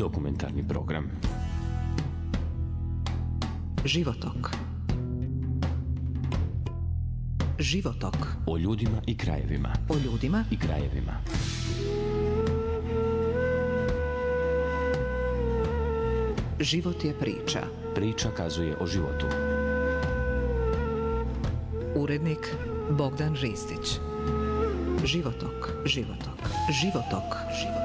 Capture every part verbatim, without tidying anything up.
Dokumentarni program. Životok. Životok. O ljudima i krajevima. O ljudima i krajevima. Život je priča. Priča kazuje o životu. Urednik Bogdan Ristić. Životok, životok, životok, životok.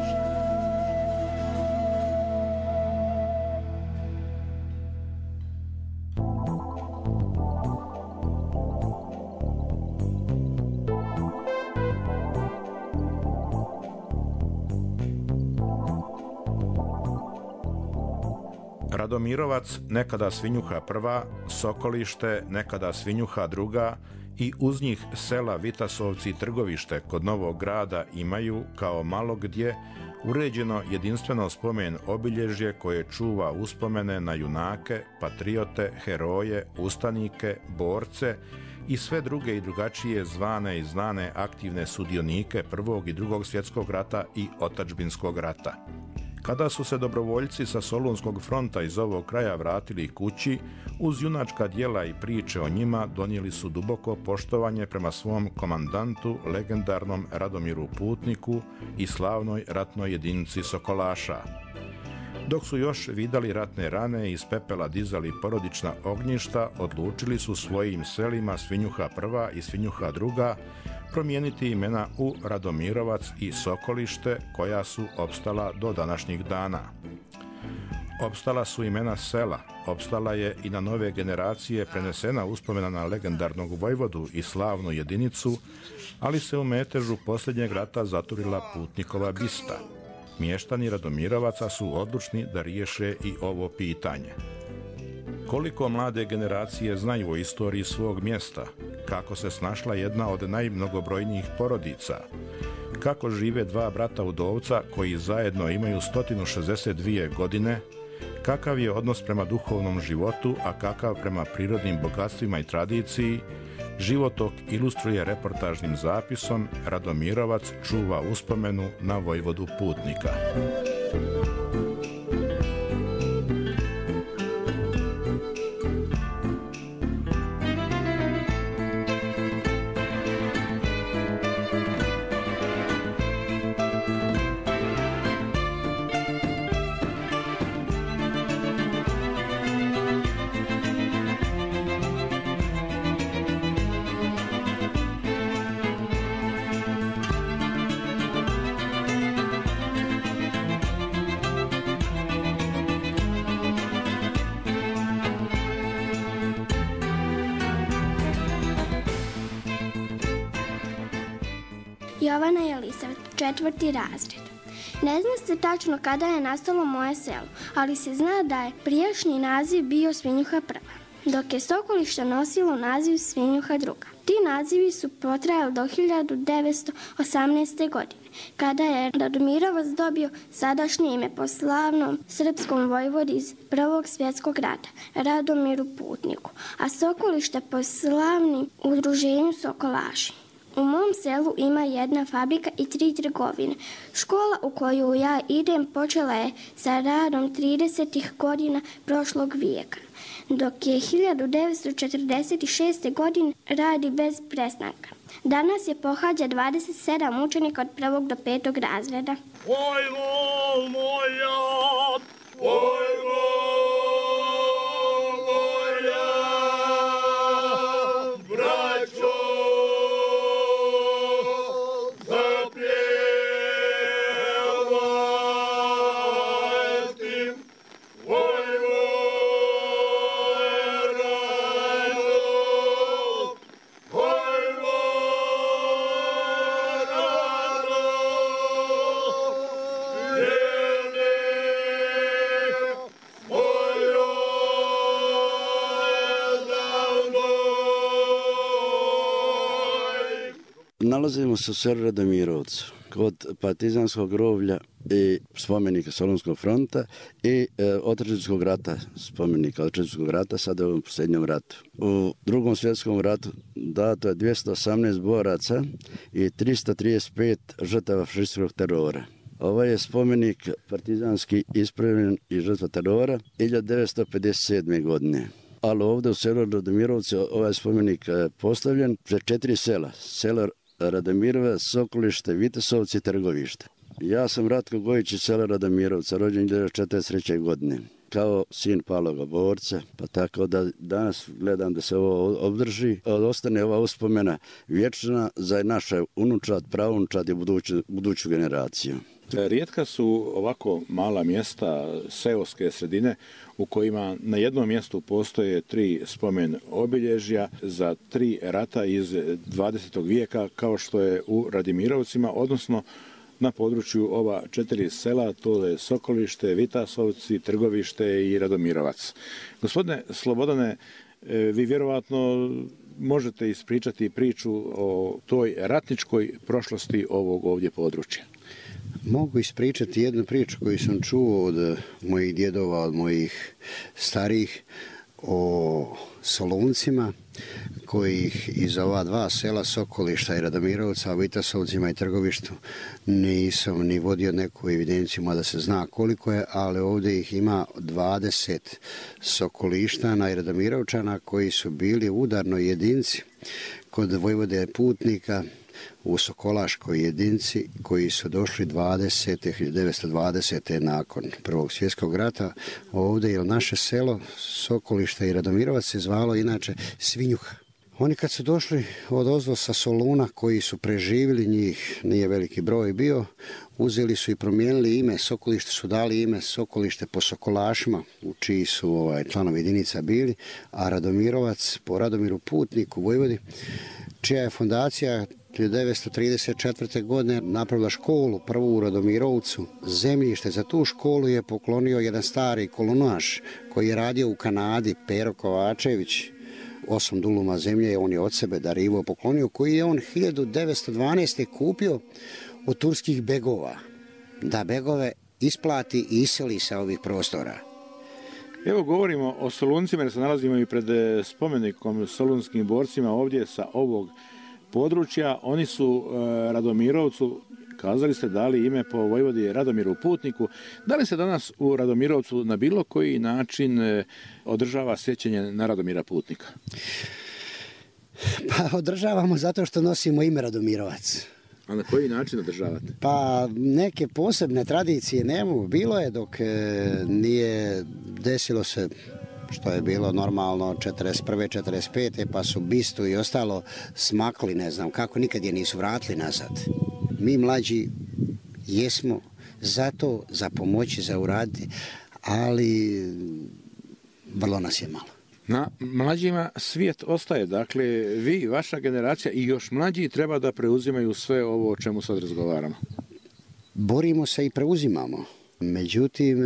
Radomirovac, nekada Svinjuha prva, Sokolište, nekada Svinjuha druga i uz njih sela Vitasovci i Trgovište kod Novog Grada imaju, kao malo gdje, uređeno jedinstveno spomen obilježje koje čuva uspomene na junake, patriote, heroje, ustanike, borce i sve druge i drugačije zvane i znane aktivne sudionike Prvog i Drugog svjetskog rata i Otadžbinskog rata. Kada su se dobrovoljci sa Solunskog fronta iz ovog kraja vratili kući, uz junačka djela i priče o njima donijeli su duboko poštovanje prema svom komandantu, legendarnom Radomiru Putniku i slavnoj ratnoj jedinici Sokolaša. Dok su još vidali ratne rane i iz pepela dizali porodična ognjišta, odlučili su svojim selima Svinjuha prva i Svinjuha druga promijeniti imena u Radomirovac i Sokolište, koja su opstala do današnjih dana. Opstala su imena sela, opstala je i na nove generacije prenesena uspomena na legendarnog vojvodu i slavnu jedinicu, ali se u metežu posljednjeg rata zaturila Putnikova bista. Mještani Radomirovaca su odlučni da riješe i ovo pitanje. Koliko mlade generacije znaju o istoriji svog mjesta, kako se snašla jedna od najmnogobrojnijih porodica, kako žive dva brata udovca koji zajedno imaju sto šezdeset dvije godine, kakav je odnos prema duhovnom životu, a kakav prema prirodnim bogatstvima i tradiciji, životok ilustruje reportažnim zapisom Radomirovac čuva uspomenu na vojvodu Putnika. Jovana Jelisavet, četvrti razred. Ne zna se tačno kada je nastalo moje selo, ali se zna da je prijašnji naziv bio Svinjuha prva, dok je Sokolište nosilo naziv Svinjuha druga. Ti nazivi su potrajali do hiljadu devetsto osamnaeste. godine, kada je Radomirovac dobio sadašnje ime po slavnom srpskom vojvodi iz Prvog svjetskog rata, Radomiru Putniku, a Sokolište po slavnim udruženju Sokolaši. U mom selu ima jedna fabrika i tri trgovine. Škola u koju ja idem počela je sa radom tridesetih godina prošlog vijeka, dok je hiljadu devetsto četrdeset šeste. godine radi bez prestanka. Danas je pohađa dvadeset sedam učenika od prvog do petog razreda. Vojvo moja, vojvo! Nalazimo se u selu Radomirovcu, kod partizanskog groblja i spomenika Solunskog fronta i e, Otadžbinskog rata, spomenika Otadžbinskog rata, sada u posljednjem ratu. U Drugom svjetskom ratu dato je dvjesto osamnaest boraca i tristo trideset pet žrtava fašističkog terora. Ovaj je spomenik partizanski ispravljen i žrtva terora hiljadu devetsto pedeset sedme. godine. Ali ovdje u selu Radomirovci ovaj spomenik je postavljen pred četiri sela. Selo Radomirova, Sokolište, Vitesovci i Trgovište. Ja sam Ratko Gojić iz sela Radomirovca, rođen hiljadu devetsto četrdeset treće. godine. Kao sin paloga borca, pa tako da danas gledam da se ovo održi, da ostane ova uspomena vječna za naše unučad, pravunučad i buduću, buduću generaciju. Rijetka su ovako mala mjesta, seoske sredine, u kojima na jednom mjestu postoje tri spomen obilježja za tri rata iz dvadesetog vijeka, kao što je u Radimirovcima, odnosno na području ova četiri sela, to je Sokolište, Vitasovci, Trgovište i Radomirovac. Gospodine Slobodane, vi vjerovatno možete ispričati priču o toj ratničkoj prošlosti ovog ovdje područja. Mogu ispričati jednu priču koju sam čuo od mojih djedova, od mojih starijih, o Soluncima, kojih iz ova dva sela Sokolišta i Radomirovca, Vitasovcima i Trgovištu nisam ni vodio neku evidenciju, mada se zna koliko je, ali ovdje ih ima dvadeset Sokolištana i Radomirovčana koji su bili u udarnoj jedinci kod vojvode Putnika u Sokolaškoj jedinci, koji su došli hiljadu devetsto dvadesete. nakon Prvog svjetskog rata ovdje, jer naše selo Sokolište i Radomirovac se zvalo inače Svinjuha. Oni kad su došli od ozdo sa Soluna, koji su preživjeli, njih nije veliki broj bio, uzeli su i promijenili ime. Sokolište su dali ime Sokolište po Sokolašima, u čiji su ovaj, članovi jedinica bili, a Radomirovac po Radomiru Putniku, vojvodi, čija je fondacija hiljadu devetsto trideset četvrte. godine napravila školu, prvu u Radomirovcu. Zemljište za tu školu je poklonio jedan stari kolonaš koji je radio u Kanadi, Pero Kovačević. Osam duluma zemlje on je od sebe darivo poklonio, koji je on hiljadu devetsto dvanaeste. kupio od turskih begova, da begove isplati i iseli sa ovih prostora. Evo govorimo o Soluncima jer se nalazimo i pred spomenikom solunskim borcima ovdje sa ovog područja. Oni su e, Radomirovcu, kazali ste, dali ime po vojvodi Radomiru Putniku. Da li se danas u Radomirovcu na bilo koji način e, održava sjećanje na Radomira Putnika? Pa održavamo zato što nosimo ime Radomirovac. A na koji način održavate? Pa neke posebne tradicije nemamo. Bilo je dok e, nije desilo se što je bilo normalno četrdeset prve. četrdeset pete. pa su bistu i ostalo smakli, ne znam kako, nikad je nisu vratili nazad. Mi mlađi jesmo za to, za pomoći, za uraditi, ali vrlo nas je malo. Na mlađima svijet ostaje, dakle vi, vaša generacija i još mlađi treba da preuzimaju sve ovo o čemu sad razgovaramo. Borimo se i preuzimamo, međutim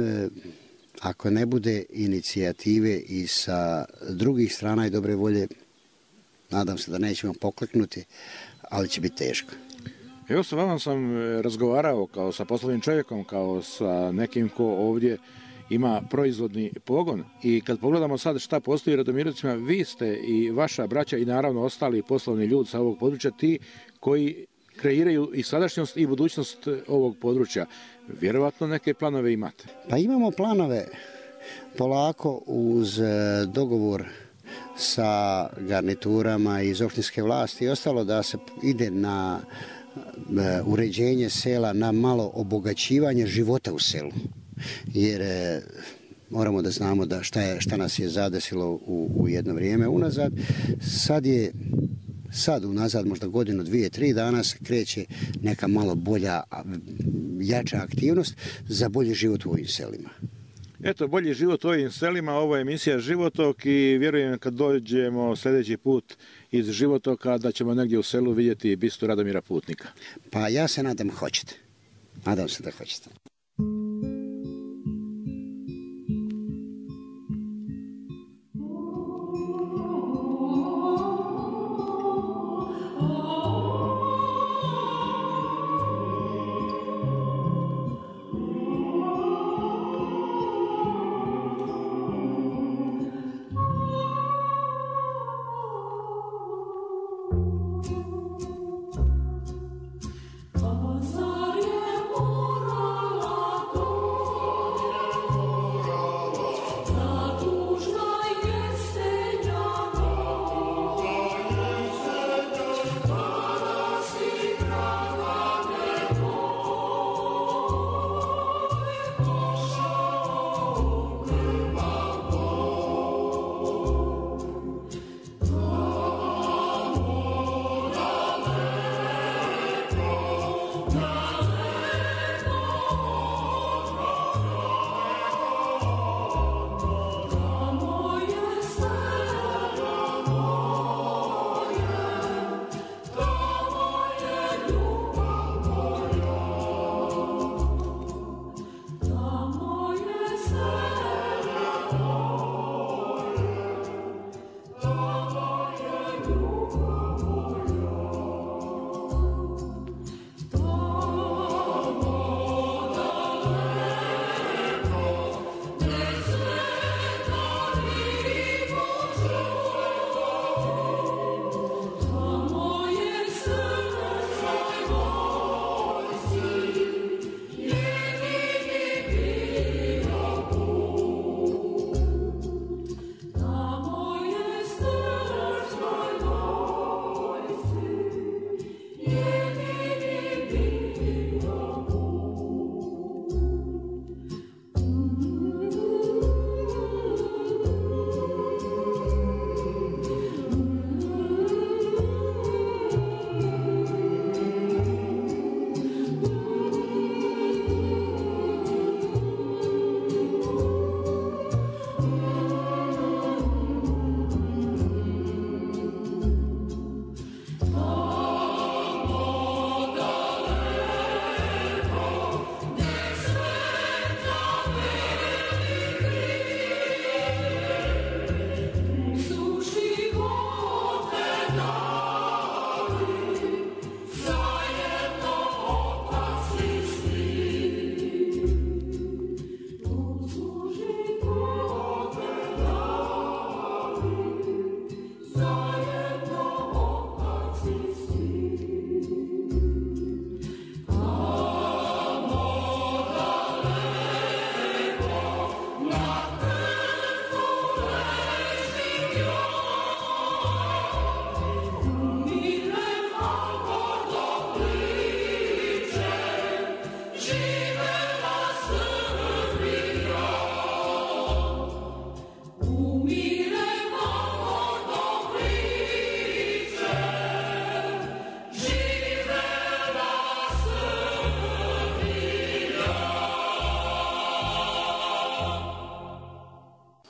ako ne bude inicijative i sa drugih strana i dobre volje, nadam se da nećemo pokleknuti, ali će biti teško. Evo sa vama sam razgovarao kao sa poslovnim čovjekom, kao sa nekim ko ovdje ima proizvodni pogon i kad pogledamo sad šta postoji u Radomirovcima, vi ste i vaša braća i naravno ostali poslovni ljudi sa ovog područja ti koji kreiraju i sadašnjost i budućnost ovog područja. Vjerovatno neke planove imate. Pa imamo planove polako uz dogovor sa garniturama iz općinske vlasti i ostalo da se ide na uređenje sela, na malo obogaćivanje života u selu. Jer e, moramo da znamo da šta, je, šta nas je zadesilo u, u jedno vrijeme unazad. Sad je, sad unazad možda godinu, dvije, tri dana se kreće neka malo bolja, jača aktivnost za bolji život u ovim selima. Eto, bolji život u ovim selima, ovo je emisija Životok i vjerujem kad dođemo sljedeći put iz Životoka da ćemo negdje u selu vidjeti bistu Radomira Putnika. Pa ja se nadam hoćete. Nadam se da hoćete. Azar je mora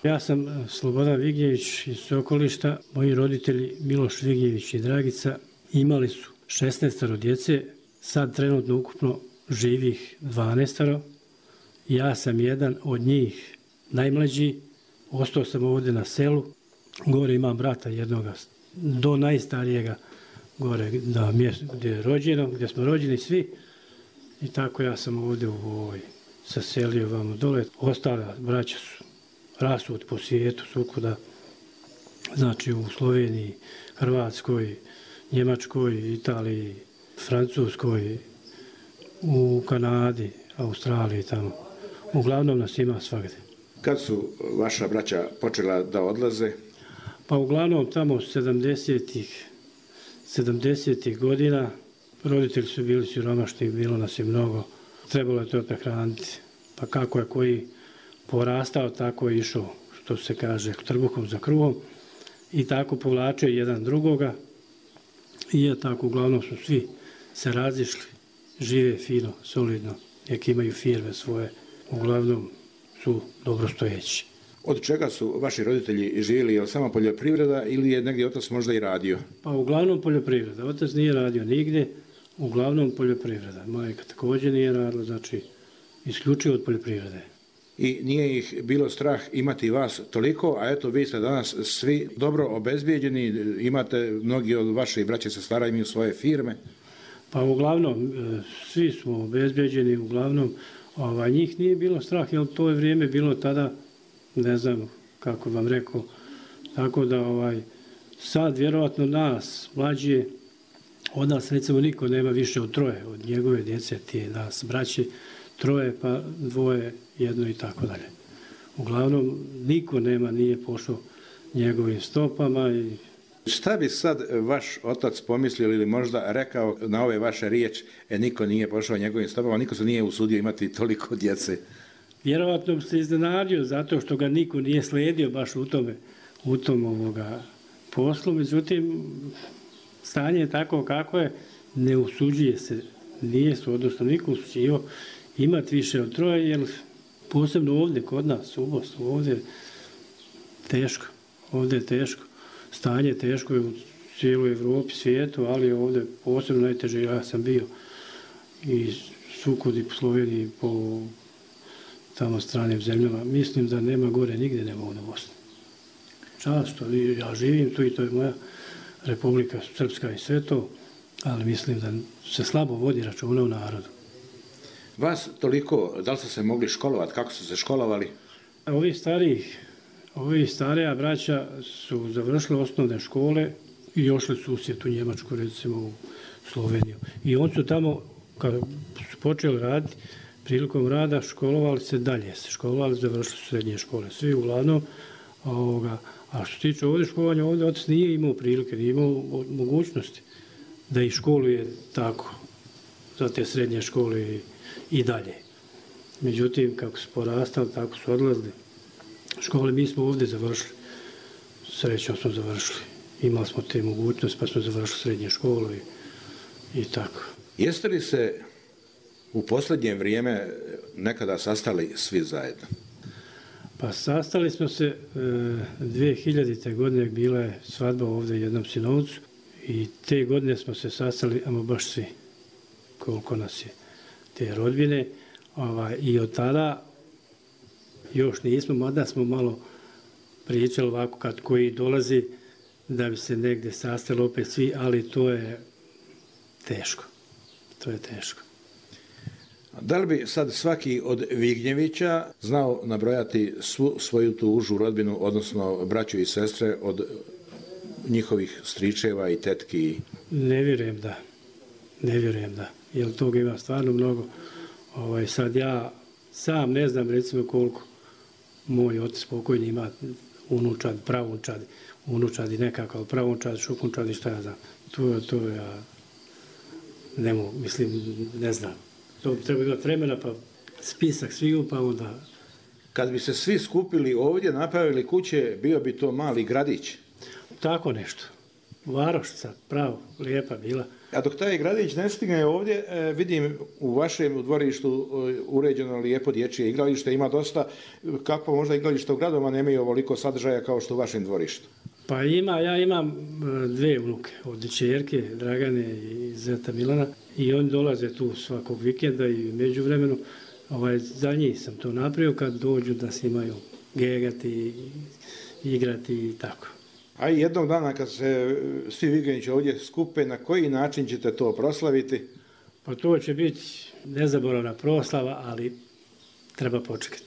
Ja sam Slobodan Vignjević iz Sokolišta. Moji roditelji Miloš Vignjević i Dragica imali su šesnaestoro djece, sad trenutno ukupno živih dvanaestoro. Ja sam jedan od njih najmlađi, ostao sam ovdje na selu, gore imam brata jednoga, do najstarijega gore na mjestu gdje je rođeno, gdje smo rođeni svi. I tako ja sam ovdje u ovoj saselio vamo dole. Ostala braća su rasut po svijetu svukuda, znači u Sloveniji, Hrvatskoj, Njemačkoj, Italiji, Francuskoj, u Kanadi, Australiji tamo. Uglavnom nas ima svagdje. Kad su vaša braća počela da odlaze? Pa uglavnom tamo sedamdesetih sedamdesetih godina. Roditelji su bili siromašni, bilo nas je mnogo. Trebalo je to prehraniti. Pa kako je koji porastao, tako je išao, što se kaže, trbuhom za kruhom. I tako povlačio jedan drugoga. I je tako, uglavnom su svi se razišli, žive fino, solidno, nek imaju firme svoje, uglavnom su dobrostojeći. Od čega su vaši roditelji živjeli? Je li samo poljoprivreda ili je negdje otac možda i radio? Pa uglavnom poljoprivreda. Otac nije radio nigdje, uglavnom poljoprivreda. Majka također nije radila, znači isključivo od poljoprivrede. I nije ih bilo strah imati vas toliko, a eto vi ste danas svi dobro obezbijeđeni, imate, mnogi od vaših braće se stara imaju svoje firme. Pa uglavnom, svi smo obezbijeđeni, uglavnom, ovaj, njih nije bilo strah, jer to je vrijeme bilo tada, ne znam kako vam rekao, tako da ovaj, sad vjerovatno nas, mlađije, od nas recimo niko nema više od troje, od njegove djece, tije nas braće, troje pa dvoje, jedno i tako dalje. Uglavnom, niko nema, nije pošao njegovim stopama. I... Šta bi sad vaš otac pomislio ili možda rekao na ove vaše riječi, e niko nije pošao njegovim stopama, niko se nije usudio imati toliko djece? Vjerovatno se iznenadio zato što ga niko nije slijedio baš u tome, u tom ovoga poslu. Međutim, stanje je tako kako je, ne usuđuje se, nije se, odnosno niko usuđio imati više od troje, jer posebno ovdje kod nas, u Bosnu, ovdje je teško, ovdje je teško. Stanje je teško u cijeloj Evropi, svijetu, ali ovdje posebno najteže. Ja sam bio i svugdje i po Sloveniji, po tamo stranim zemljama. Mislim da nema gore nigdje nego ovdje u Bosni. Čast što ja živim tu i to je moja Republika Srpska i sve to, ali mislim da se slabo vodi računa u narodu. Vas toliko, da li ste se mogli školovati, kako ste se školovali? Ovi stariji, ovi starija braća su završili osnovne škole i ošli su u svijetu Njemačku, recimo u Sloveniju. I oni su tamo, kad su počeli raditi, prilikom rada školovali se dalje, se školovali, završili su srednje škole. Svi uglavnom, ovoga, a što se tiče ovdje školovanja, ovdje otac nije imao prilike, nije imao mogućnosti da ih školuje tako, za te srednje škole i, i dalje. Međutim, kako su porastali, tako su odlazili škole. Mi smo ovdje završili, srećom smo završili. Imali smo te mogućnosti, pa smo završili srednje škole i, i tako. Jeste li se u posljednje vrijeme nekada sastali svi zajedno? Pa sastali smo se e, dvije hiljadite godine, bila je svadba ovdje jednom sinovcu i te godine smo se sastali, ama baš svi, koliko nas je te rodbine. Ovaj, I od tada još nismo, mada smo malo pričali ovako kad koji dolazi da bi se negdje sastali opet svi, ali to je teško. To je teško. Da li bi sad svaki od Vignjevića znao nabrojati svu svoju tu užu rodbinu, odnosno braću i sestre od njihovih stričeva i tetki? Ne vjerujem da. Ne vjerujem da. Jer toga ima stvarno mnogo. Ovaj, sad ja sam ne znam recimo koliko moj otac pokojni ima unučad, pravunčad, unučad i nekakav pravunčad, šukunčad i šta ja znam. To, to ja ne mogu, mislim, ne znam. To treba imati vremena, pa spisak sviju, pa onda... Kad bi se svi skupili ovdje, napravili kuće, bio bi to mali gradić? Tako nešto. Varošica, pravo, lijepa bila. A dok taj gradić ne stigne ovdje, vidim u vašem dvorištu uređeno lijepo dječje igralište, ima dosta, kako možda igralište u gradovima nemaju ovoliko sadržaja kao što u vašem dvorištu? Pa ima, ja imam dve unuke, od čerke Dragane i zeta Milana, i oni dolaze tu svakog vikenda i među vremenu, ovaj, za njih sam to napravio kad dođu da se imaju gegati, igrati i tako. A i jednog dana kad se svi vikendći ovdje skupe, na koji način ćete to proslaviti? Pa to će biti nezaboravna proslava, ali treba počekati.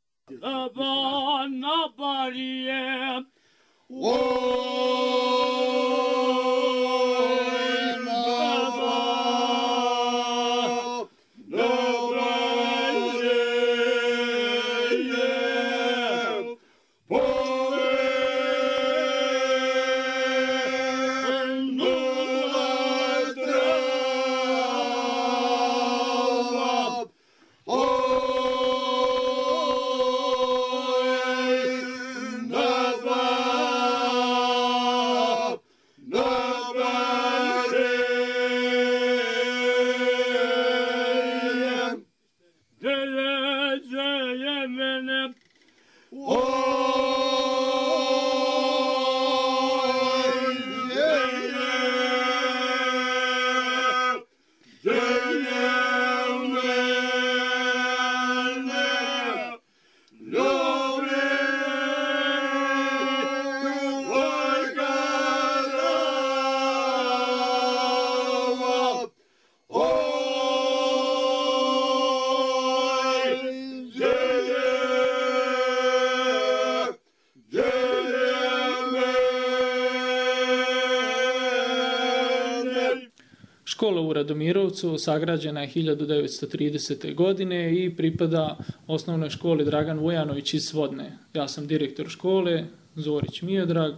Škola u Radomirovcu sagrađena je hiljadu devetsto tridesete. godine i pripada osnovnoj školi Dragan Vujanović iz Svodne. Ja sam direktor škole, Zorić Miodrag.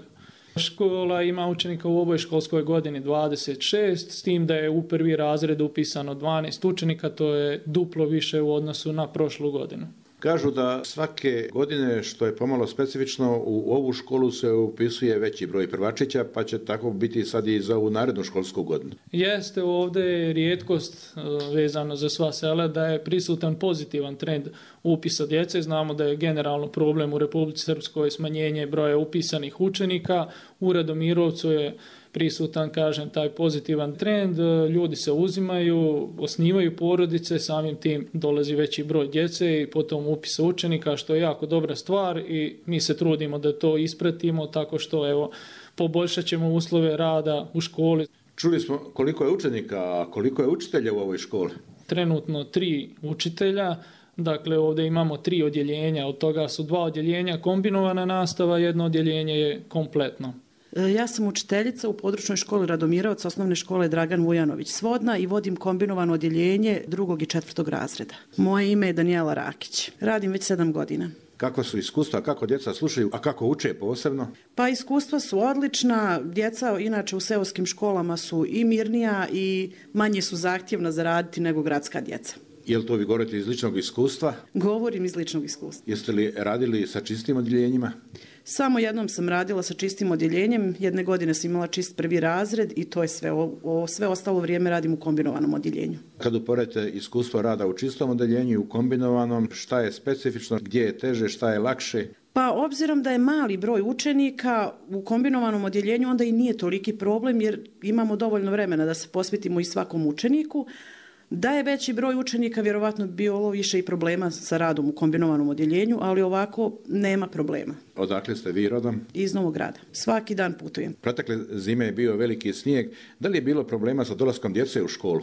Škola ima učenika u ovoj školskoj godini dvadeset šest, s tim da je u prvi razred upisano dvanaest učenika, to je duplo više u odnosu na prošlu godinu. Kažu da svake godine, što je pomalo specifično, u ovu školu se upisuje veći broj prvačića, pa će tako biti sad i za ovu narednu školsku godinu. Jeste, ovdje je rijetkost vezano za sva sela da je prisutan pozitivan trend upisa djece. Znamo da je generalno problem u Republici Srpskoj smanjenje broja upisanih učenika. U Radomirovcu je prisutan, kažem, taj pozitivan trend, ljudi se uzimaju, osnivaju porodice, samim tim dolazi veći broj djece i potom upisa učenika, što je jako dobra stvar i mi se trudimo da to ispratimo tako što, evo, poboljšat ćemo uslove rada u školi. Čuli smo koliko je učenika, a koliko je učitelja u ovoj školi? Trenutno tri učitelja, dakle ovdje imamo tri odjeljenja, od toga su dva odjeljenja kombinovana nastava, jedno odjeljenje je kompletno. Ja sam učiteljica u područnoj školi Radomirovac, osnovne škole Dragan Vujanović Svodna i vodim kombinovano odjeljenje drugog i četvrtog razreda. Moje ime je Danijela Rakić. Radim već sedam godina. Kako su iskustva, kako djeca slušaju, a kako uče posebno? Pa iskustva su odlična. Djeca inače u seoskim školama su i mirnija i manje su zahtjevna za raditi nego gradska djeca. Je li to vi govorite iz ličnog iskustva? Govorim iz ličnog iskustva. Jeste li radili sa čistim odjeljenjima? Samo jednom sam radila sa čistim odjeljenjem, jedne godine sam imala čist prvi razred i to je sve. O, o, sve ostalo vrijeme radim u kombinovanom odjeljenju. Kad uporedite iskustvo rada u čistom odjeljenju i u kombinovanom, šta je specifično, gdje je teže, šta je lakše? Pa obzirom da je mali broj učenika u kombinovanom odjeljenju, onda i nije toliki problem jer imamo dovoljno vremena da se posvetimo i svakom učeniku. Da je veći broj učenika, vjerovatno bi bilo više i problema sa radom u kombinovanom odjeljenju, ali ovako nema problema. Odakle ste vi rodom? Iz Novog Grada. Svaki dan putujem. Protekle zime je bio veliki snijeg. Da li je bilo problema sa dolaskom djece u školu?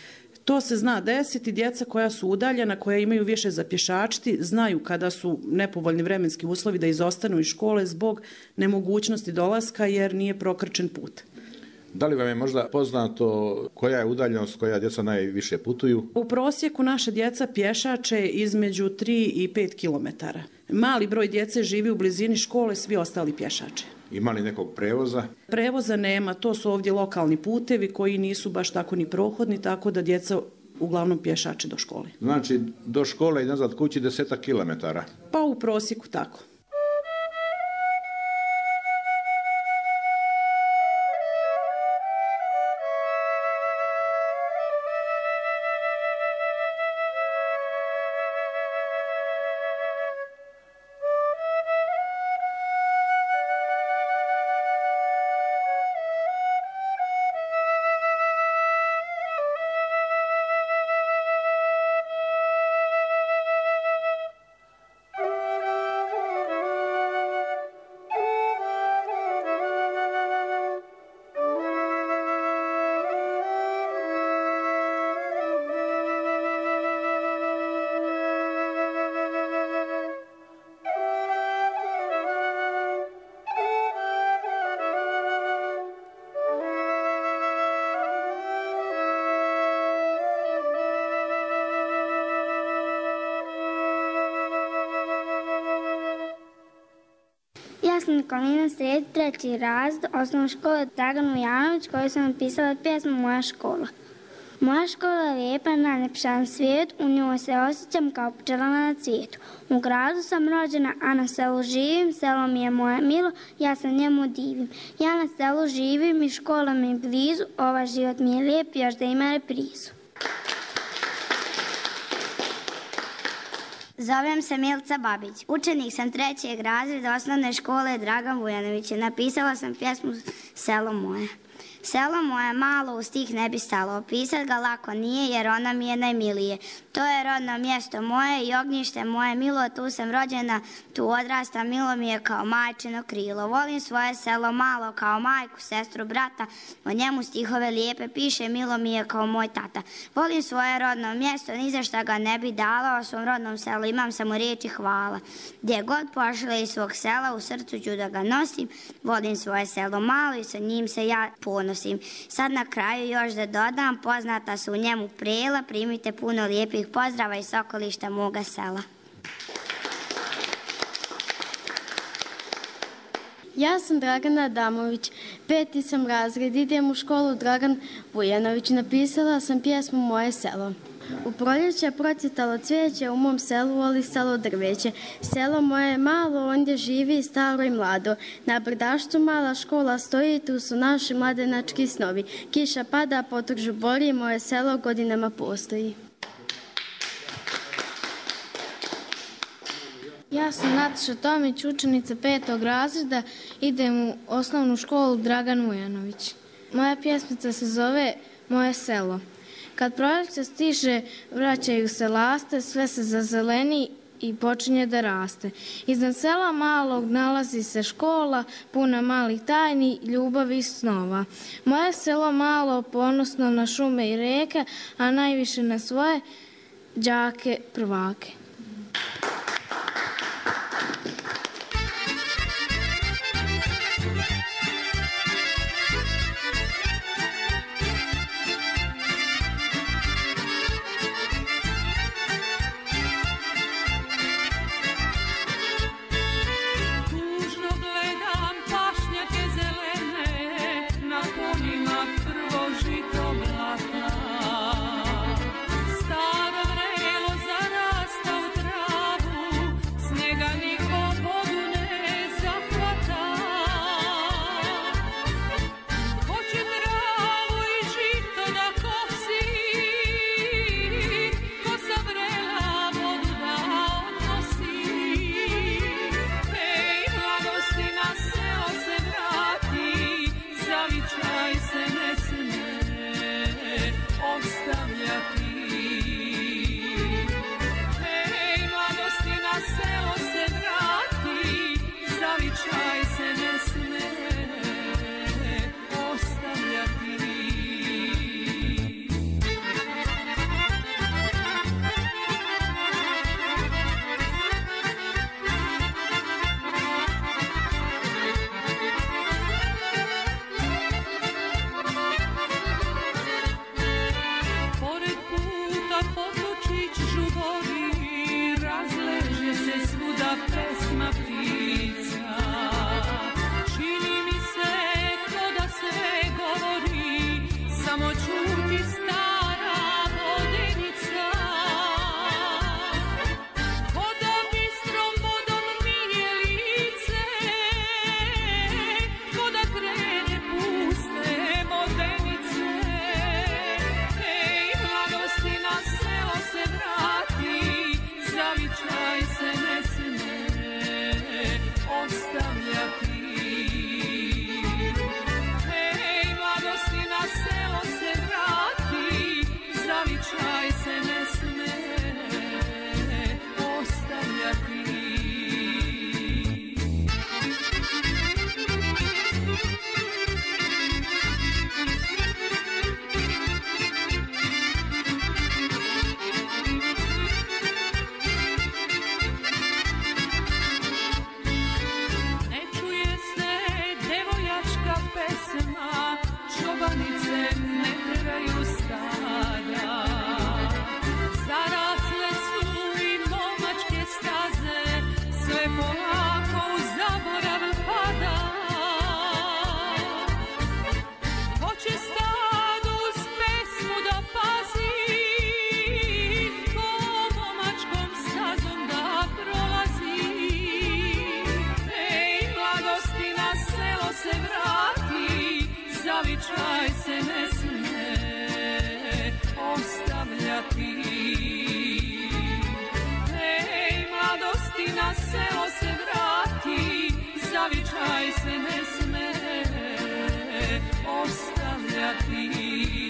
To se zna desiti. Djeca koja su udaljena, koja imaju više za pješačiti, znaju kada su nepovoljni vremenski uslovi da izostanu iz škole zbog nemogućnosti dolaska jer nije prokrčen put. Da li vam je možda poznato koja je udaljenost koja djeca najviše putuju? U prosjeku naša djeca pješače između tri i pet kilometara. Mali broj djece živi u blizini škole, svi ostali pješače. Ima li nekog prevoza? Prevoza nema, to su ovdje lokalni putevi koji nisu baš tako ni prohodni, tako da djeca uglavnom pješače do škole. Znači do škole i nazad kući desetak kilometara? Pa u prosjeku tako. sam Nikolina Sredi, treći razred osnovne škole Dragan Vujanović, koju sam napisala pjesmu Moja škola. Moja škola je lijepa, najljepša na svijetu, u njoj se osjećam kao pčela na cvijetu. U gradu sam rođena, a na selu živim, selo mi je moje milo, ja se njemu divim. Ja na selu živim i škola mi je blizu, ovaj život mi je lijep, još da ima reprizu. Zovem se Milica Babić. Učenik sam trećeg razreda osnovne škole Dragan Vujanović. Napisala sam pjesmu Selo moje. Selo moje malo u stih ne bi stalo, opisat ga lako nije jer ona mi je najmilije. To je rodno mjesto moje i ognjište moje milo, tu sam rođena, tu odrasta, milo mi je kao majčino krilo. Volim svoje selo malo kao majku, sestru, brata, o njemu stihove lijepe piše, milo mi je kao moj tata. Volim svoje rodno mjesto, ni za šta ga ne bi dala, o svom rodnom selu imam samo riječi hvala. Gdje god pošle iz svog sela, u srcu ću da ga nosim, volim svoje selo malo i sa njim se ja ponosim. Sad na kraju još da dodam, poznata su u njemu prela, primite puno lijepih pozdrava iz okolišta moga sela. Ja sam Dragana Adamović, peti sam razred, idem u školu Dragan Vujanović, napisala sam pjesmu Moje selo. U proljeće procvjetalo cvijeće, u mom selu olisalo drveće. Selo moje je malo, ondje živi staro i mlado. Na brdaštu mala škola stoji, tu su naši mladenački snovi. Kiša pada, potok žubori, moje selo godinama postoji. Ja sam Nataša Tomić, učenica petog razreda, idem u osnovnu školu Dragan Vujanović. Moja pjesmica se zove Moje selo. Kad proljeće stiže, vraćaju se laste, sve se zazeleni i počinje da raste. Iznad sela malog nalazi se škola, puna malih tajni, ljubavi i snova. Moje selo malo, ponosno na šume i reke, a najviše na svoje đake prvake. Pesma ptica zavičaj se ne smije ostavljati. Ej, mladosti na selo se vrati, zavičaj se ne smije ostavljati.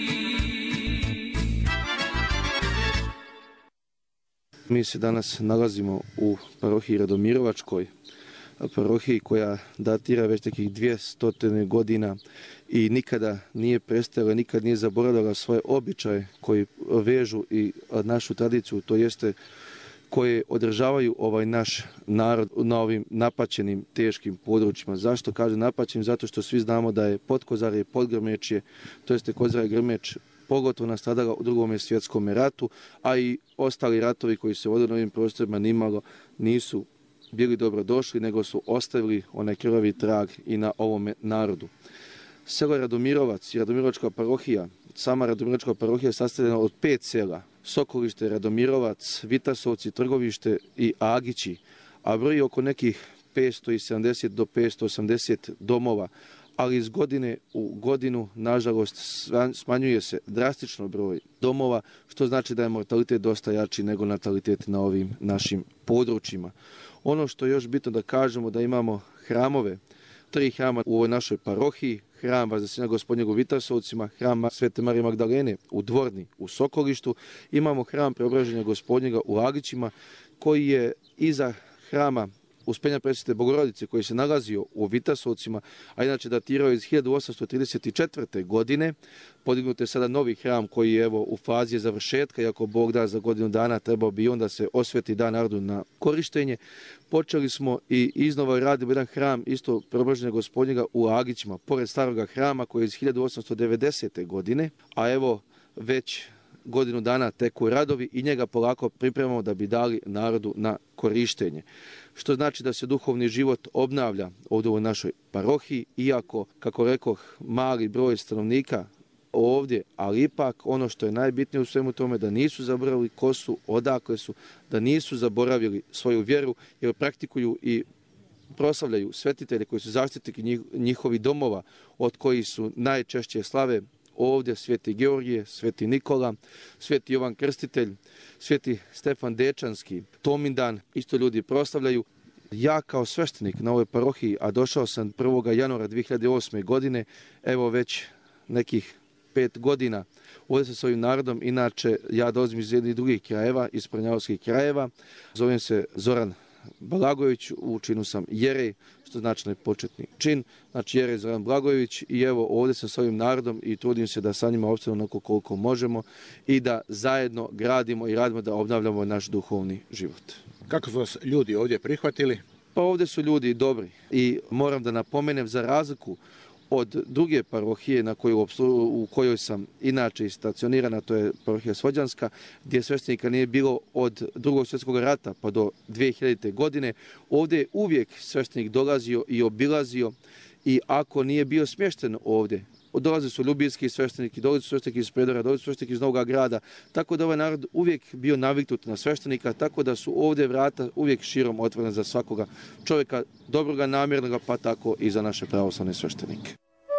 Mi se danas nalazimo u parohiji Radomirovačkoj, parohiji koja datira već nekih dvjesto godina i nikada nije prestajala, nikad nije zaboravila svoje običaje koji vežu i našu tradiciju, to jeste koje održavaju ovaj naš narod na ovim napaćenim, teškim područjima. Zašto kažem napaćenim? Zato što svi znamo da je Podkozarje i Podgrmečje, to jeste Kozara i Grmeč, pogotovo nastradala u drugom svjetskom ratu, a i ostali ratovi koji se vode na ovim prostorima nimalo nisu bili dobro došli, nego su ostavili onaj krvavi trag i na ovome narodu. Selo Radomirovac i Radomirovačka parohija, sama Radomirovačka parohija je sastavljena od pet sela: Sokolište, Radomirovac, Vitasovci, Trgovište i Agići, a broji oko nekih petsto sedamdeset do petsto osamdeset domova, ali iz godine u godinu, nažalost, smanjuje se drastično broj domova, što znači da je mortalitet dosta jači nego natalitet na ovim našim područjima. Ono što je još bitno da kažemo, da imamo hramove, tri hrama u ovoj našoj parohiji: hram Vazdasenja Gospodnjeg u Vitasovcima, hram Svete Marije Magdalene u Dvorni u Sokolištu, imamo hram Preobraženja Gospodnjega u Agićima, koji je iza hrama Uspenja Presvete Bogorodice, koji se nalazio u Vitasovcima, a inače datirao iz hiljadu osamsto trideset četvrte. godine. Podignut je sada novi hram koji je evo u fazi završetka, iako Bog da za godinu dana trebao bi onda se osveti da narodu na korištenje. Počeli smo i iznova radimo jedan hram isto Preobraženja Gospodnjega u Agićima, pored staroga hrama koji je iz hiljadu osamsto devedesete. godine, a evo već godinu dana teku radovi i njega polako pripremamo da bi dali narodu na korištenje. Što znači da se duhovni život obnavlja ovdje u našoj parohiji, iako, kako rekoh, mali broj stanovnika ovdje, ali ipak ono što je najbitnije u svemu tome, da nisu zaboravili ko su, odakle su, da nisu zaboravili svoju vjeru, jer praktikuju i proslavljaju svetitelje koji su zaštitnici njihovih domova, od kojih su najčešće slave ovdje Sveti Georgije, Sveti Nikola, Sveti Jovan Krstitelj, Sveti Stefan Dečanski, Tomindan, isto ljudi proslavljaju. Ja kao sveštenik na ovoj parohiji, a došao sam prvog januara dvije hiljade osme. godine, evo već nekih pet godina ovdje sa svojim narodom. Inače, ja dolazim iz jednih drugih krajeva, iz Prnjavskih krajeva. Zovem se Zoran Blagojević, u činu sam jerej, što znači početni čin, znači jerej Zoran Blagojević, i evo ovdje sam s ovim narodom i trudim se da sa njima opstanemo onako koliko možemo i da zajedno gradimo i radimo da obnavljamo naš duhovni život. Kako su vas ljudi ovdje prihvatili? Pa ovdje su ljudi dobri i moram da napomenem, za razliku od druge parohije na koju, u kojoj sam inače stacionirana, to je parohija Svođanska, gdje sveštenika nije bilo od drugog svjetskog rata pa do dvije hiljadite. godine. Ovdje je uvijek sveštenik dolazio i obilazio, i ako nije bio smješten ovdje, dolaze su ljubijski svešteniki, dolaze su svešteniki iz Predora, dolaze su svešteniki iz Novog Grada, tako da ovaj narod uvijek bio naviknut na sveštenika, tako da su ovdje vrata uvijek širom otvorena za svakoga čovjeka, dobroga, namjernoga, pa tako i za naše pravoslavne sveštenike.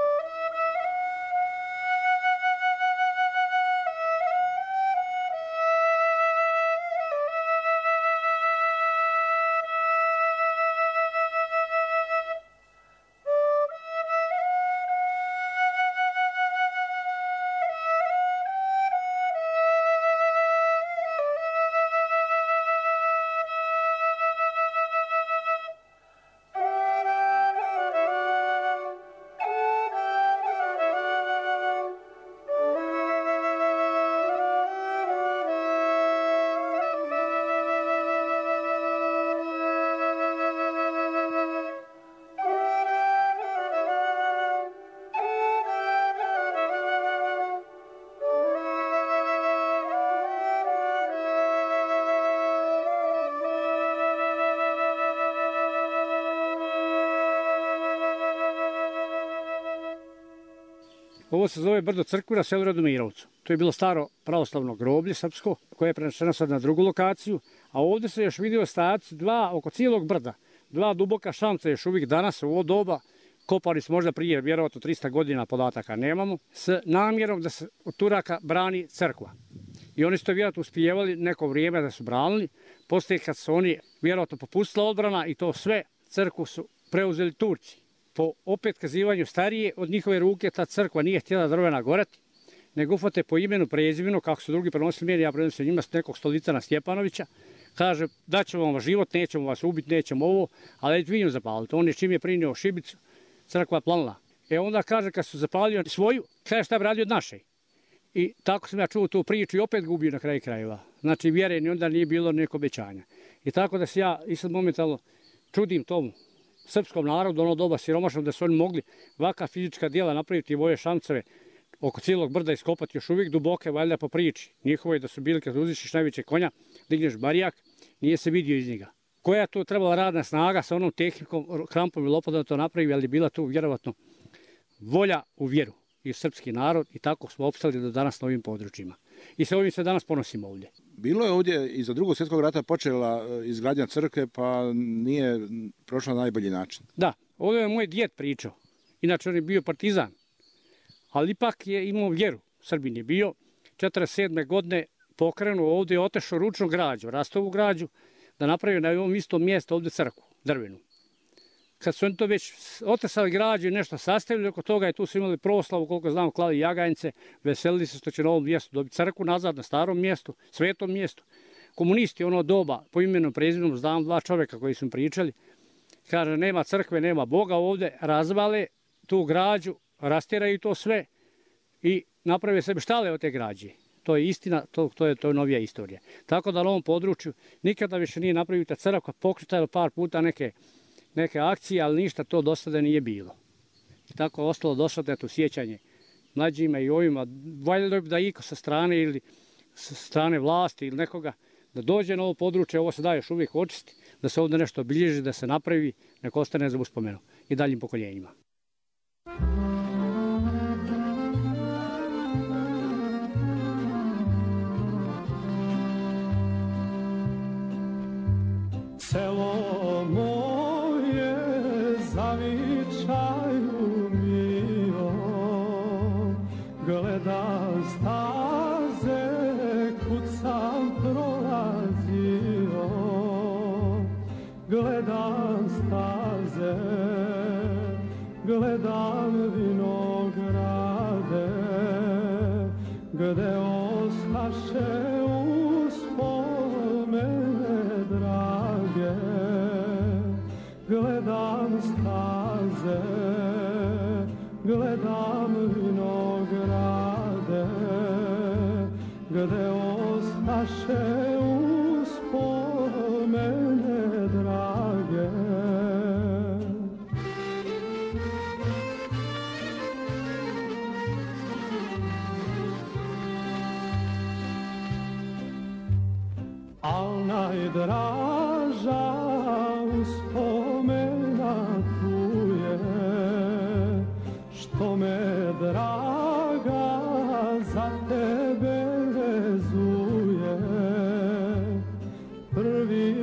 Ovo se zove Brdo Crkvira, selo Radomirovcu. To je bilo staro pravoslavno groblje srpsko, koje je prenešeno sad na drugu lokaciju, a ovdje se još vidio ostaci dva oko cijelog brda. Dva duboka šanca još uvijek danas u ovo doba kopali su možda prije, vjerovatno trista godina, podataka nemamo, s namjerom da se od Turaka brani crkva. I oni su to vjerojatno uspijevali neko vrijeme da su branili, poslije kad su oni vjerojatno popustila odbrana i to sve, crkvu su preuzeli Turci. Po opet kazivanju starije, od njihove ruke ta crkva nije htjela drvena goreti, nego ufate po imenu, prezimenu, kako su drugi prenosili meni, ja prenosim njima s nekog Stolicana Stjepanovića, kaže daćemo vam život, nećemo vas ubiti, nećemo ovo, ali već vinju zapaliti. On je čim je prinio šibicu, crkva je planula. E onda kaže kad su zapalili svoju, kaže šta bi radio od naše. I tako sam ja čuo tu priču i opet gubio na kraju krajeva. Znači vjerenje onda nije bilo neko obećanja. I tako da se ja i sad momentalno čudim tomu srpskom narodu, ono doba siromašno, da su oni mogli ovakva fizička djela napraviti voje šanceve oko cijelog brda iskopati još uvijek duboke, valjda po priči. Njihovo je da su bili kad uzišiš najveće konja, digneš barijak, nije se vidio iz njega. Koja je tu trebala radna snaga sa onom tehnikom, krampom i lopodom da to napravi, ali je bila tu vjerovatno volja u vjeru i srpski narod i tako smo opstali do danas na ovim područjima. I sa ovim se danas ponosimo ovdje. Bilo je ovdje i za drugog svjetskog rata počela izgradnja crkve, pa nije prošla na najbolji način. Da, ovdje je moj djed pričao. Inače on je bio partizan, ali ipak je imao vjeru. Srbin je bio. četrdeset sedme godine pokrenuo ovdje, otešao ručnu građu, rastovu građu, da napravio na ovom istom mjestu ovdje crkvu, drvenu. Kad su oni to već otesali građu i nešto sastavili, oko toga je tu su imali proslavu, koliko znam, klali jaganjce, veselili se što će na ovom mjestu dobiti crkvu nazad na starom mjestu, svetom mjestu. Komunisti ono doba, po imenu prezimenom, znam dva čovjeka koji su pričali, kaže nema crkve, nema Boga ovdje, razvale tu građu, rastjeraju to sve i naprave sebi štale od te građe. To je istina, to, to, je, to je novija istorija. Tako da na ovom području nikada više nije napravio ta crkva, pokretala par puta neke, neke akcije, ali ništa to do sada nije bilo. I tako je ostalo do sada eto, sjećanje mlađima i ovima, valjda da iko sa strane ili sa strane vlasti ili nekoga, da dođe na ovo područje, ovo se daje još uvijek očisti, da se ovdje nešto obilježi, da se napravi, nek ostane za uspomenu i daljim pokoljenjima. Selo moje zavičaju mio, gledam staze kud sam prolazio, gledam staze, gledam vinograde, gde ostaše uspomene drage, gledam staze, gledam vinograde, gde ostaše uspomene drage. Al najdraža uspomena tu je, što me draga za tebe vezuje. Prvi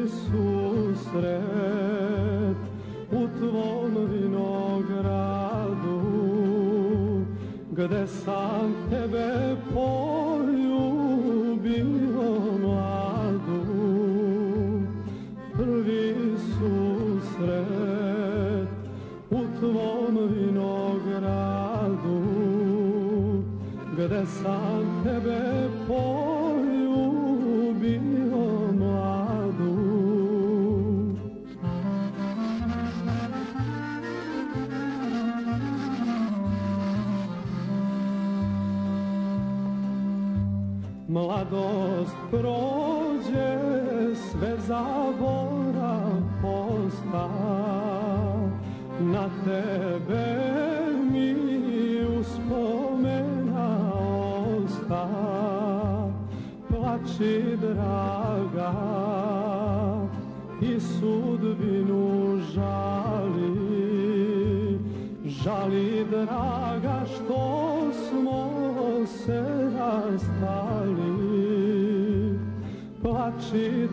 susret u tvom vinogradu, gde sam tebe poljubio mladu. Prvi susret u tvom vinogradu, gde sam tebe poljubio mladu. Mladost prođe, sve zaborav posta, na tebe mi uspomena osta. Plači draga i sudbinu žali, žali draga što smo se rastali. Plači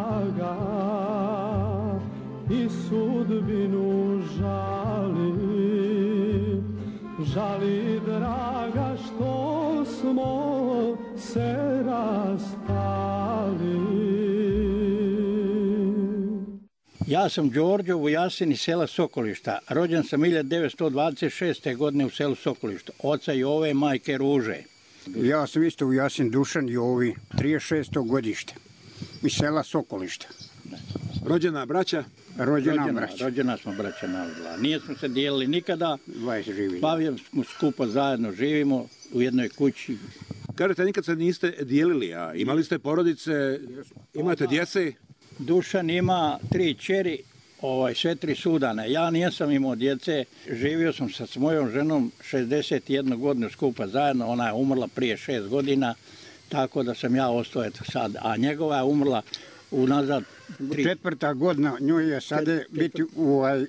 draga i sudbinu žali, žali draga što smo se rastali. Ja sam Đorđo Vujasin iz sela Sokolišta. Rođen sam hiljadu devetsto dvadeset šeste. godine u selu Sokolišta. Oca Jove, majke Ruže. Ja sam isto Vujasin Dušan Jovi, trideset šesto godište. Iz sela Sokolišta. Rođena braća? Rođena, rođena braća. Rođena smo braća navodila. Nije smo se dijelili nikada. Živili. Bavili smo skupo zajedno, živimo u jednoj kući. Kažete, nikad se niste dijelili, a imali ste porodice, imate djece? Dušan ima tri čeri, ovaj, sve tri sudane. Ja nisam imao djece, živio sam sa mojom ženom šezdeset jednu godinu skupa zajedno, ona je umrla prije šest godina, tako da sam ja ostao eto sad, a njegova je umrla unazad tri. Četvrta godina njoj je sada biti u, ovaj,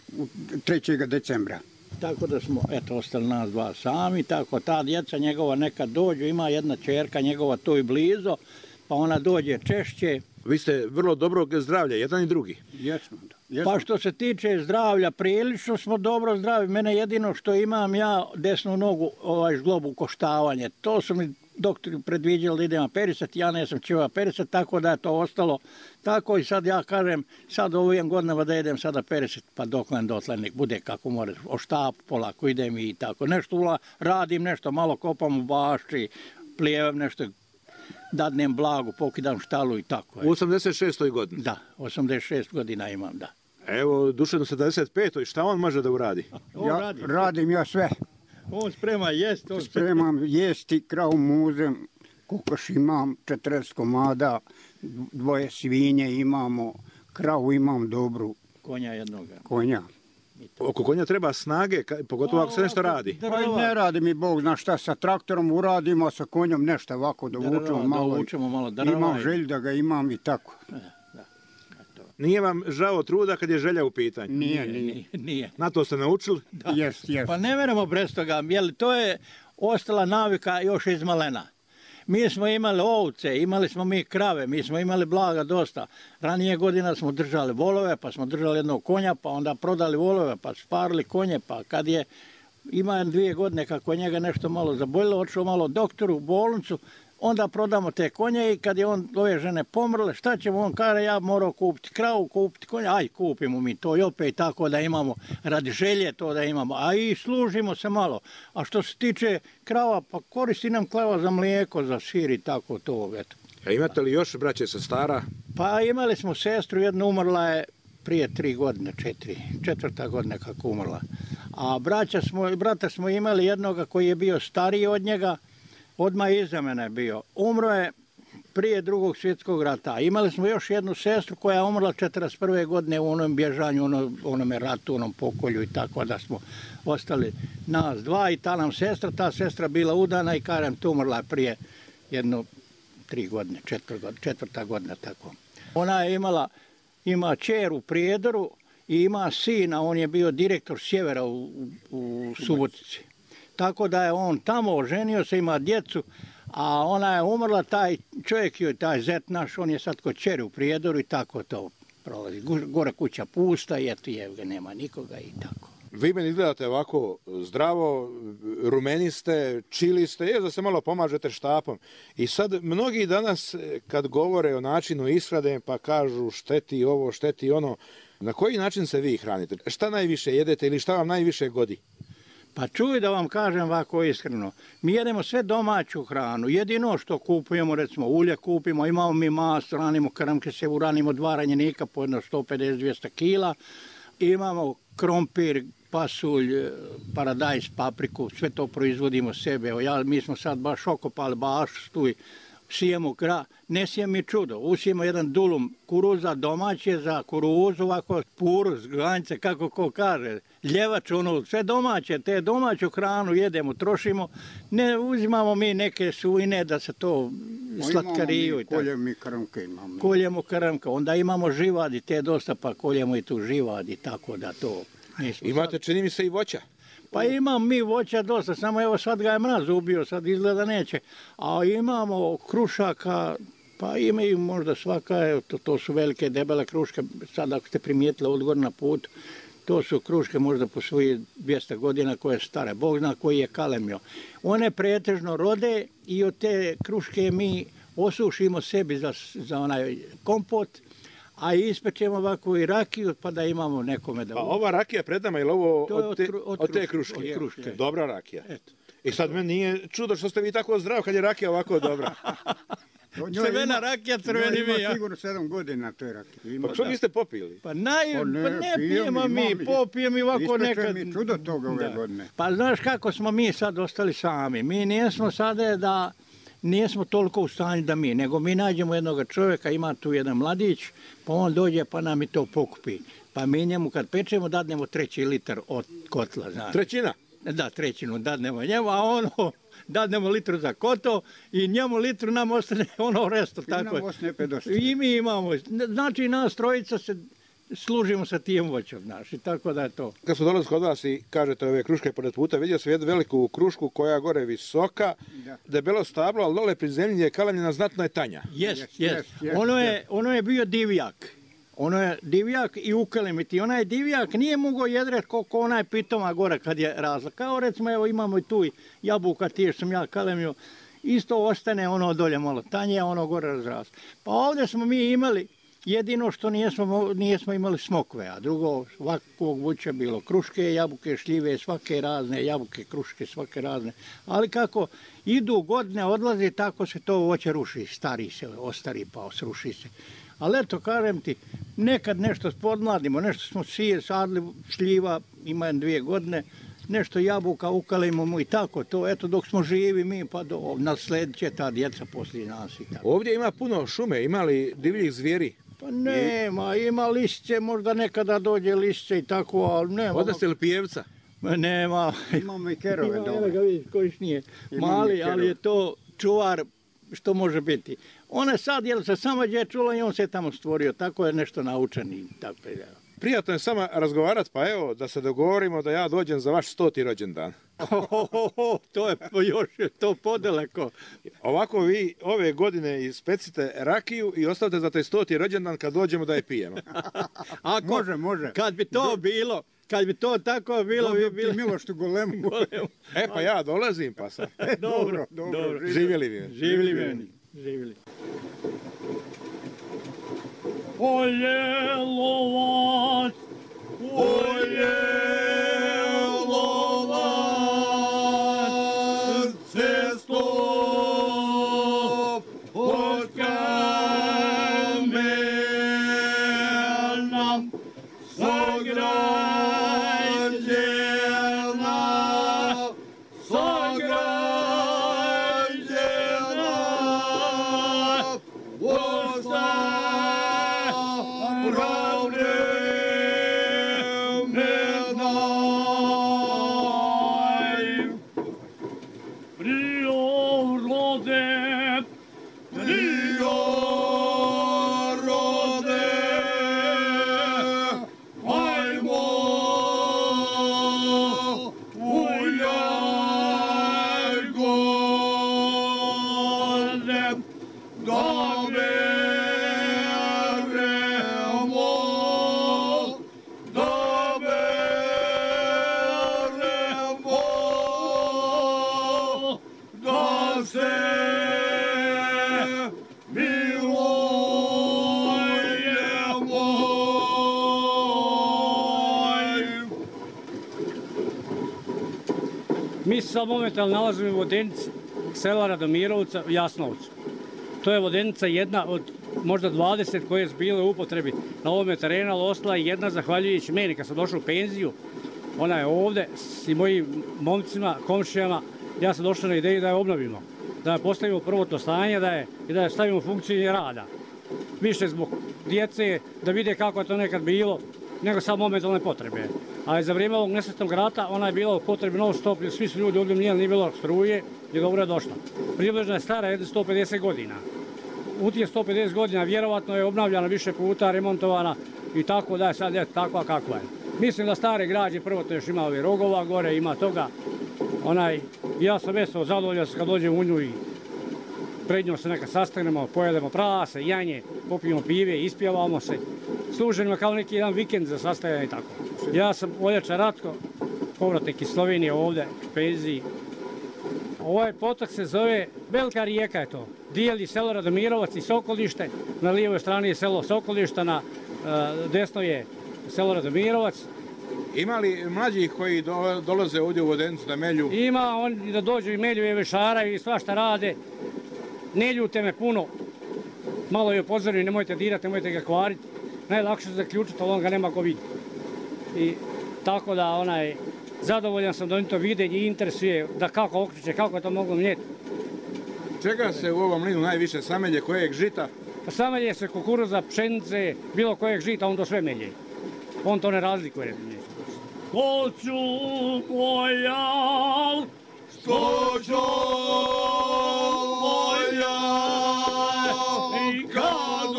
trećeg decembra. Tako da smo, eto, ostali nas dva sami, tako ta djeca njegova nekad dođu, ima jedna čerka njegova tu i blizu, pa ona dođe češće. Vi ste vrlo dobrog zdravlja, jedan i drugi. Jesmo. Pa što se tiče zdravlja, prilično smo dobro zdravi. Mene jedino što imam ja desnu nogu, ovaj žglobu koštavanje. To su mi doktori predviđali da idem perisat, ja nisam čeva perisat, tako da je to ostalo tako i sad ja kažem, sad ovim godinama da idem sada perisat, pa doklen dotle nek bude kako mora, o štap polako idem i tako. Nešto ula, radim, nešto malo kopam u bašči, plijevam nešto, dadnem blagu, pokidam štalu i tako. U osamdeset šestoj godini? Da, osamdeset šest godina imam, da. Evo, Dušan u sedamdeset petoj šta on može da uradi? Ja radi. radim ja sve. On sprema jest. On Spremam jesti, kravu muzem, kokoš imam, četrdeset komada, dvoje svinje imamo, kravu imam dobru. Konja jednoga. Konja. Oko konja treba snage, pogotovo ako se nešto radi. Pa ne radi mi Bog, znaš šta, sa traktorom uradimo, sa konjom nešto ovako da vučemo malo. Da vučemo malo drva. Imam želju da ga imam i tako. Nije vam žao truda kad je želja u pitanju? Nije, nije. Nije. Na to ste naučili? Jest, jest. Pa ne veramo bez toga, jer to je ostala navika još iz malena. Mi smo imali ovce, imali smo mi krave, mi smo imali blaga dosta. Ranije godina smo držali volove, pa smo držali jednog konja, pa onda prodali volove, pa sparili konje, pa kad je, ima dvije godine kako je njega nešto malo zaboljilo, otišao malo doktoru u bolnicu, onda prodamo te konje i kad je on, ove žene pomrle, šta ćemo, on kaže ja morao kupiti kravu, kupiti konja, aj kupimo mi to i opet tako da imamo, radi želje to da imamo, a i služimo se malo. A što se tiče krava, pa koristi nam krava za mlijeko, za sir i tako to, eto. A imate li još braće sestara? Pa imali smo sestru, jedna umrla je prije tri godine, četiri, četvrta godina kako umrla. A braća smo, brata smo imali jednoga koji je bio stariji od njega, odmah iza mene je bio. Umro je prije drugog svjetskog rata. Imali smo još jednu sestru koja je umrla četrdeset prve godine u onom bježanju, onom, onome ratu, onom pokolju i tako da smo ostali nas dva i ta nam sestra, ta sestra bila udana i kažem tu umrla prije jedno tri godine, četvr, četvrta godina tako. Ona je imala, ima čer u Prijedoru i ima sina, on je bio direktor Sjevera u, u, u Subotici. Tako da je on tamo oženio se, ima djecu, a ona je umrla, taj čovjek joj, taj zet naš, on je sad kod čeri u Prijedoru i tako to prolazi. Gore kuća pusta i eto je, nema nikoga i tako. Vi meni izgledate ovako zdravo, rumeni ste, čili ste, je da se malo pomažete štapom. I sad mnogi danas kad govore o načinu ishrane pa kažu šteti ovo, šteti ono, na koji način se vi hranite? Šta najviše jedete ili šta vam najviše godi? Pa čuj da vam kažem ovako iskreno, mi jedemo sve domaću hranu, jedino što kupujemo, recimo ulje kupimo, imamo mi maso, ranimo krmke, se uranimo dva ranjenika po jedno sto pedeset do dvjesto kila, imamo krompir, pasulj, paradajz, papriku, sve to proizvodimo sebe. Evo, ja, mi smo sad baš okopali baš tu i sijemo gra, ne sijem mi čudo, usijemo jedan dulum kuruza domaće za kuruzu, ovako puruz, glanjce, kako ko kaže, ljevač, ono, sve domaće, te domaću hranu jedemo, trošimo, ne uzimamo mi neke sujine da se to slatkariju. Imamo mi, koljemo i krmke imamo. Koljemo krmke, onda imamo živadi, te dosta pa koljemo i tu živadi, tako da to... Imate, sad... čini mi se, i voća? Pa imam mi voća dosta, samo evo sad ga je mraz ubio, sad izgleda neće. A imamo krušaka, pa imaju možda svaka, evo, to, to su velike debele kruške, sad ako ste primijetili odgor na put, To su kruške možda po svojih dvjesto godina koje su stare. Bog zna koji je kalemio. One pretežno rode i od te kruške mi osušimo sebi za, za onaj kompot, a ispečemo ovako i rakiju, pa da imamo nekome da... A ova rakija pred nama, je li ovo od, od, te, od, od te kruške? Od kruške. Dobra rakija. Eto. I sad meni nije čudo što ste vi tako zdrav kad je rakija ovako dobra. Crvena rakija, crveni mi. Ima sigurno sedam godina toj rakije. Pa što niste popili? Pa, naj, pa ne, pa ne pijemo mi, popijemo ovako nekad. Ispeče mi čudo toga ove godine. Pa znaš kako smo mi sad ostali sami. Mi nismo sada da... Nijesmo toliko u stanju da mi, nego mi nađemo jednog čovjeka, ima tu jedan mladić, pa on dođe pa nam i to pokupi. Pa mi njemu kad pečemo dadnemo treći litar od kotla. Znaš. Trećina? Da, trećinu dadnemo njemu, a ono dadnemo litru za koto i njemu litru nam ostane ono resto. I tako. nam ostane pedeset. I mi imamo, znači nas trojica se služimo sa tim voćom, znaš, i tako da je to. Kad smo dolazili kod vas i kažete ove kruške pored puta, vidio sam jednu veliku krušku koja je gore visoka, da. Debelo stablo, ali dole pri zemlji je kalemljena, znatno je tanja. Jes, jes. Yes, yes, ono, je, ono je bio divjak. Ono je divjak i ukalemiti. Onaj divjak nije mogao jedret koliko onaj pitoma gore kad je razla. Kao recimo, evo imamo i tu jabuka, tije što sam ja kalemio, isto ostane ono dolje malo tanje, a ono gore razraslo. Pa ovdje smo mi imali jedino što nijesmo, nijesmo imali smokve, a drugo svakog vuća bilo kruške, jabuke, šljive, svake razne, jabuke, kruške, svake razne. Ali kako idu godine, odlaze, tako se to voće ruši, stari se, ostari pa sruši se. Ali eto, kažem ti, nekad nešto podmladimo, nešto smo sije, sadli, šljiva, ima dvije godine, nešto jabuka ukalimo mu i tako to, eto dok smo živi mi pa do, nasledit će ta djeca poslije nas i tako. Ovdje ima puno šume, ima li divljih zvijeri? Pa nema, ima lišće, možda nekada dođe lišće i tako, ali nema. Odeste li pijevca? Nema. Imamo i kerove dole. Ima ga vidiš kojiš nije mali, ali je to čuvar što može biti. Ona sad, jel se samo gdje je čula i on se tamo stvorio, tako je nešto naučen i tako je. Prijatno je sama razgovarati, pa evo da se dogovorimo da ja dođem za vaš stoti rođendan. Ohohoho, to je još to podaleko. Ovako vi ove godine ispecite rakiju i ostavite za taj stoti rođendan kad dođemo da je pijemo. Ako, može, može. Kad bi to bilo, kad bi to tako bilo, bi bilo... Miloš tu golemu. E pa ja dolazim pa sad. Dobro, dobro. dobro. Živjeli vi. Živjeli meni. Živjeli. Oljelovac, oljelovac, cesto od kamena sagrađena, sagrađena, Mi se sad momentalno nalazimo u vodenici sela Radomirovca u Jasnovcu. To je vodenica jedna od možda dvadeset koje su bile u upotrebi na ovome terenu, ali ostala je jedna zahvaljujući meni kad sam došao u penziju. Ona je ovdje s mojim momcima, komšijama. Ja sam došao na ideju da je obnovimo, da je postavimo prvotno stanje da je, i da je stavimo u funkciju rada. Više zbog djece, da vide kako je to nekad bilo, nego samo momentalne potrebe. Ali za vrijeme ovog nesretnog rata ona je bila u potrebi non stop, jer svi su ljudi ovdje nije, nije bilo struje i dobro je došla. Približno je stara jedno sto pedeset godina. U tih sto pedeset godina vjerovatno je obnavljana više puta, remontovana i tako da je sad je takva kakva je. Mislim da stare građe prvotno još ima ove rogova gore, ima toga. Onaj, ja sam veselo zadovoljan kad dođem u nju i pred njom se nekad sastanemo, pojedemo prase, janje, popijemo pive, ispjevamo se. Služimo kao neki jedan vikend za sastajanje i tako. Ja sam Oljača Ratko, povratnik iz Slovenije ovdje u penziji. Ovaj potok se zove, velika rijeka je to. Dijeli selo Radomirovac i Sokolište, na lijevoj strani je selo Sokolišta, na uh, desno je selo Radomirovac. Ima li mlađih koji do, dolaze ovdje u Vodenicu da melju? Ima, oni da dođu i melju i vešaraju i svašta rade. Ne ljute me puno. Malo je upozorio, nemojte dirati, nemojte ga kvariti. Najlakše se zaključiti, ali on ga nema ko vidi. I tako da onaj, zadovoljan sam da oni to vide i interesuje da kako okreće, kako je to moglo mljeti. Čega se u ovom mlinu najviše samelje, kojeg žita? Pa samelje se kukuruza, pšenice, bilo kojeg žita, on to sve melje. On to ne razlikuje. Hoću moja, što ću moja, i kad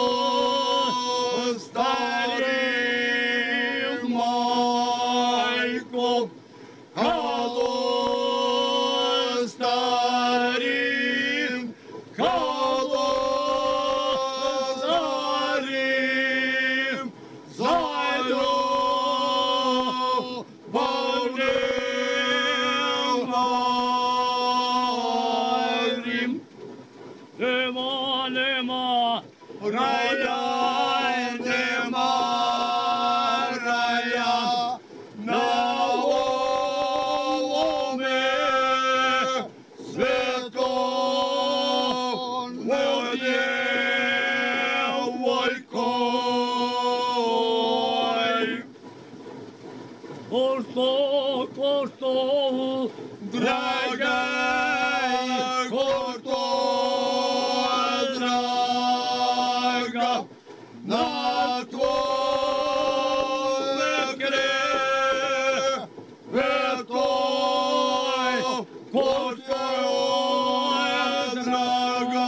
ostarim majkom, kad ostarim, kad ostarim, zajedno nema, nema, raja, nema, raja, na ovome svetom vodje vojkoj. Košto, košto, draga, košto, draga, na tvoj krevetoj, košto draga.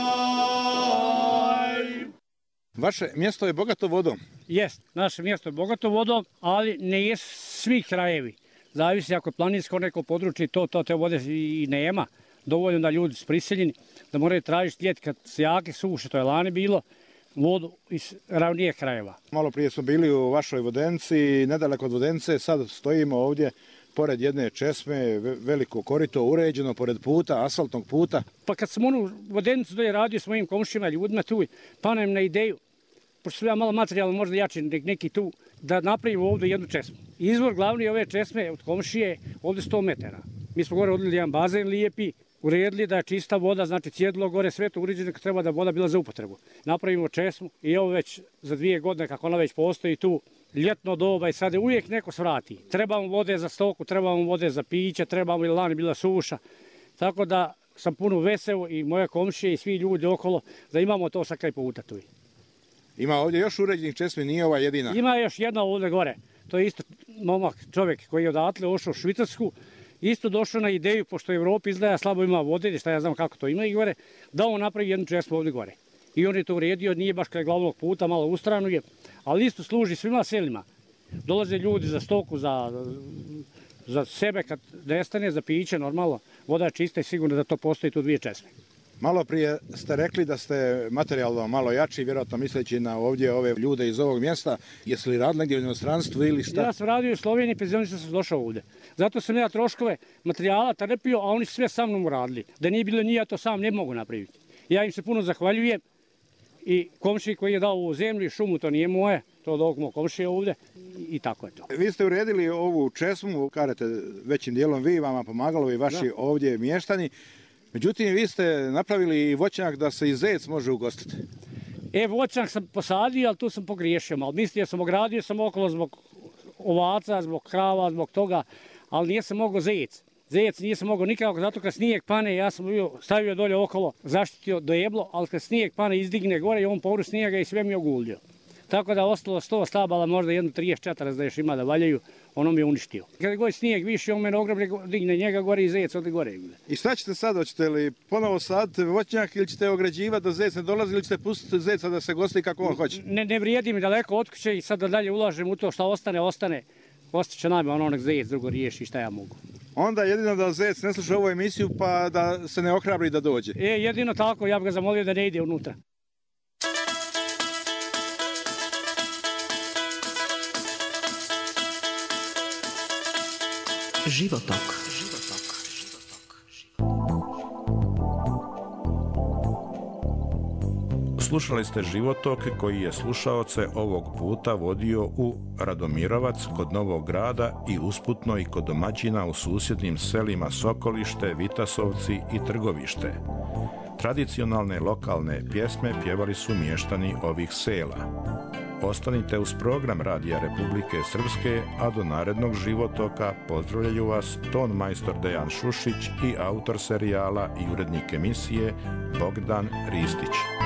Vaše mjesto je bogato vodom. Jest, naše mjesto je bogato vodom, ali ne je svi krajevi. Zavisi ako je planinsko neko područje, to, to te vode i nema. Dovoljno da ljudi su prisiljeni, da moraju tražiti ljet kad se jake suše, to je lani bilo, vodu iz ravnijih krajeva. Malo prije smo bili u vašoj Vodenici, nedaleko od Vodenice, sad stojimo ovdje pored jedne česme, veliko korito uređeno, pored puta, asfaltnog puta. Pa kad sam onu Vodenicu doje radio s mojim komšima, ljudima tu, pa nam na ideju, pošto sam ja malo materijalno možda jači neki tu, da napravimo ovdje jednu česmu. Izvor glavni ove česme od komšije ovdje sto metara. Mi smo gore odlili jedan bazen lijepi, uredili da je čista voda, znači cjedilo gore, sve to uređeno kad treba da voda bila za upotrebu. Napravimo česmu i evo već za dvije godine kako ona već postoji tu, ljetno doba i sad je uvijek neko svrati. Trebamo vode za stoku, trebamo vode za piće, trebamo ili lani bila suša. Tako da sam puno veseo i moje komšije i svi ljudi okolo da imamo to sa kraj puta tu. Ima ovdje još uređenih česmi, nije ova jedina? Ima još jedna ovdje gore. To je isto momak, čovjek koji je odatle ošao u Švicarsku, isto došao na ideju, pošto u Evropi izgleda slabo ima vode, šta ja znam kako to ima i gore, da on napravi jednu česmu ovdje gore. I on je to uredio, nije baš kraj glavnog puta, malo u stranu je, ali isto služi svima selima. Dolaze ljudi za stoku, za, za sebe kad nestane, za piće, normalno. Voda je čista i sigurno da to postoji tu dvije česme. Malo prije ste rekli da ste materijalno malo jači, vjerojatno misleći na ovdje ove ljude iz ovog mjesta. Jesi li radili negdje u inostranstvu ili šta? Ja sam radio u Sloveniji, penzionisao sam došao ovdje. Zato sam ja troškove materijala trpio, a oni sve sa mnom uradili. Da nije bilo nije, ja to sam ne mogu napraviti. Ja im se puno zahvaljujem i komšiji koji je dao ovu zemlju i šumu, to nije moje, to od ovog mog komšije ovdje i tako je to. Vi ste uredili ovu česmu, kažete većim dijelom vi, vama pomagalo i vaši da. Ovdje mještani. Međutim, vi ste napravili i voćnjak da se i zec može ugostiti. E, voćnjak sam posadio, ali tu sam pogriješio malo. Mislio sam, ogradio sam okolo zbog ovaca, zbog krava, zbog toga, ali nije se mogao zec. Zec nije se mogao nikako, zato kad snijeg pane, ja sam bio stavio dolje okolo, zaštitio dojeblo, ali kad snijeg pane izdigne gore i on povru snijega i sve mi ogulio. Tako da je ostalo sto stabala, možda jedno trideset četrdeset da još ima da valjaju, ono mi je uništio. Kada god snijeg više, on mene ogromne digne njega gore i zec od gore. I šta ćete sad, hoćete li ponovo saditi voćnjak ili ćete ograđivati da zec ne dolazi ili ćete pustiti zeca da se gosti kako on hoće? Ne, ne vrijedi mi daleko od kuće i sad da dalje ulažem u to što ostane, ostane. Ostaće nam ono nek zec drugo riješi šta ja mogu. Onda jedino da zec ne sluša ovu emisiju pa da se ne ohrabri da dođe. E, jedino tako, ja bih ga zamolio da ne ide unutra. Životok. Slušali ste Životok koji je slušaoce ovog puta vodio u Radomirovac kod Novog Grada i usputno i kod domaćina u susjednim selima Sokolište, Vitasovci i Trgovište. Tradicionalne lokalne pjesme pjevali su mještani ovih sela. Ostanite uz program Radija Republike Srpske, a do narednog Životoka pozdravljaju vas ton majstor Dejan Šušić i autor serijala i urednik emisije Bogdan Ristić.